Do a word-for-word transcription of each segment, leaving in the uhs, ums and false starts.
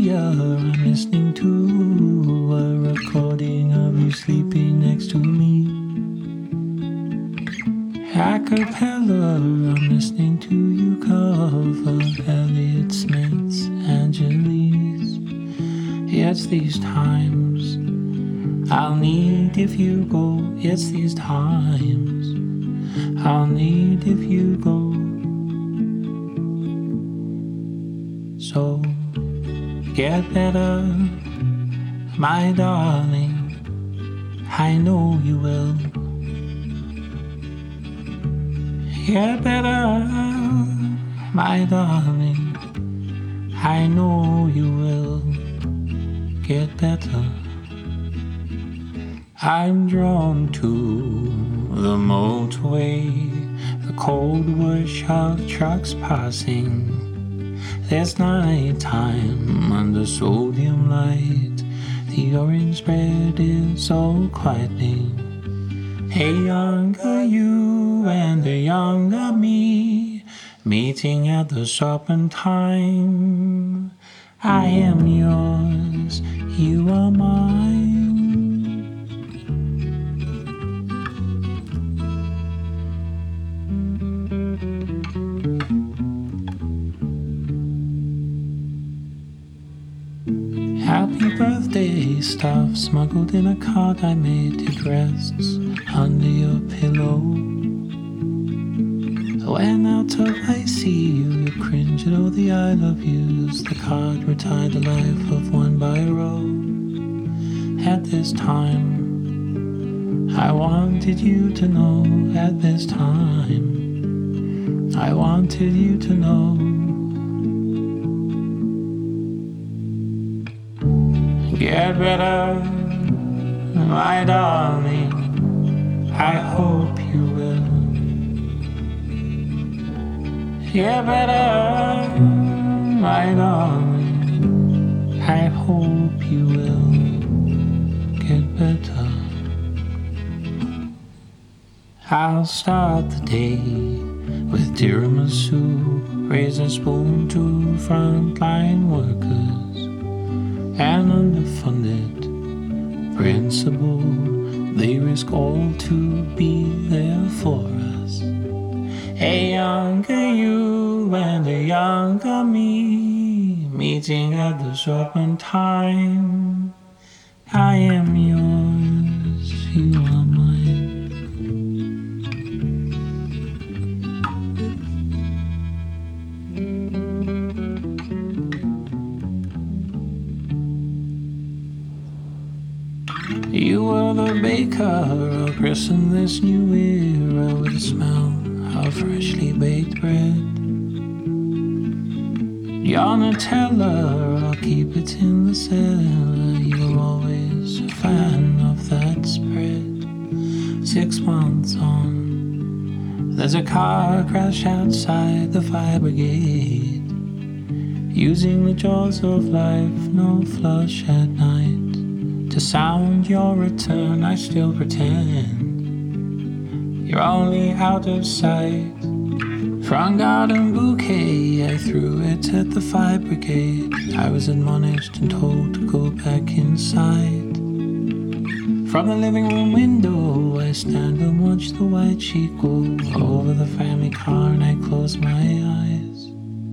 ya. I'm listening to a recording of you sleeping next to me. A cappella, I'm listening to you cover Elliott Smith's Angeles. It's these times I'll need if you go. It's these times I'll need if you go. So get better, my darling, I know you will. Get better, my darling, I know you will. Get better. I'm drawn to the motorway, the cold whoosh of trucks passing. There's night time under sodium light. The orange bread is so quieting. A younger you and a younger me, meeting at the serpentine. I am yours, you are mine. Happy birthday stuff smuggled in a card I made. It rests under your pillow. When out of I see you, you cringe at all the I love yous. The card retired the life of one by row. At this time, I wanted you to know. At this time, I wanted you to know. Get better, my darling, I hope you will. Get better, my darling, I hope you will. Get better. I'll start the day with tiramisu, raise a spoon to frontline workers. An underfunded principal, they risk all to be there for us. A younger you and a younger me, meeting at the serpentine. I am yours, you are mine. You were the baker, I'll christen this new era with the smell of freshly baked bread. Your Nutella, I'll keep it in the cellar. You're always a fan of that spread. Six months on, there's a car crash outside the fire brigade. Using the jaws of life, no flush at night. To sound your return, I still pretend you're only out of sight. Front garden bouquet, I threw it at the fire brigade. I was admonished and told to go back inside. From the living room window, I stand and watch the white sheet go over the family car, and I close my eyes.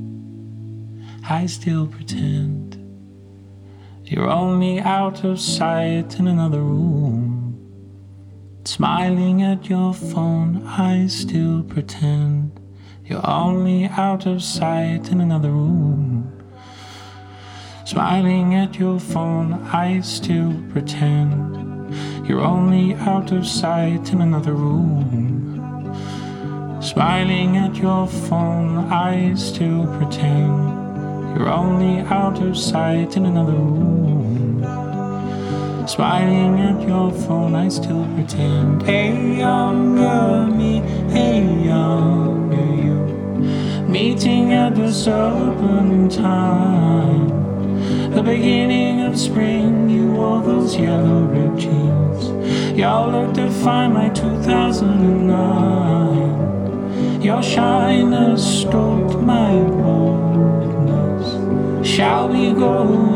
I still pretend you're only out of sight in another room. Smiling at your phone, I still pretend you're only out of sight in another room. Smiling at your phone, I still pretend you're only out of sight in another room. Smiling at your phone, I still pretend you're only out of sight in another room. Smiling at your phone, I still pretend. Hey, younger me, hey, younger you, meeting at the serpentine. The beginning of spring, you wore those yellow ripped jeans. Y'all looked to find my two thousand nine. Your shyness stroked my boldness. Shall we go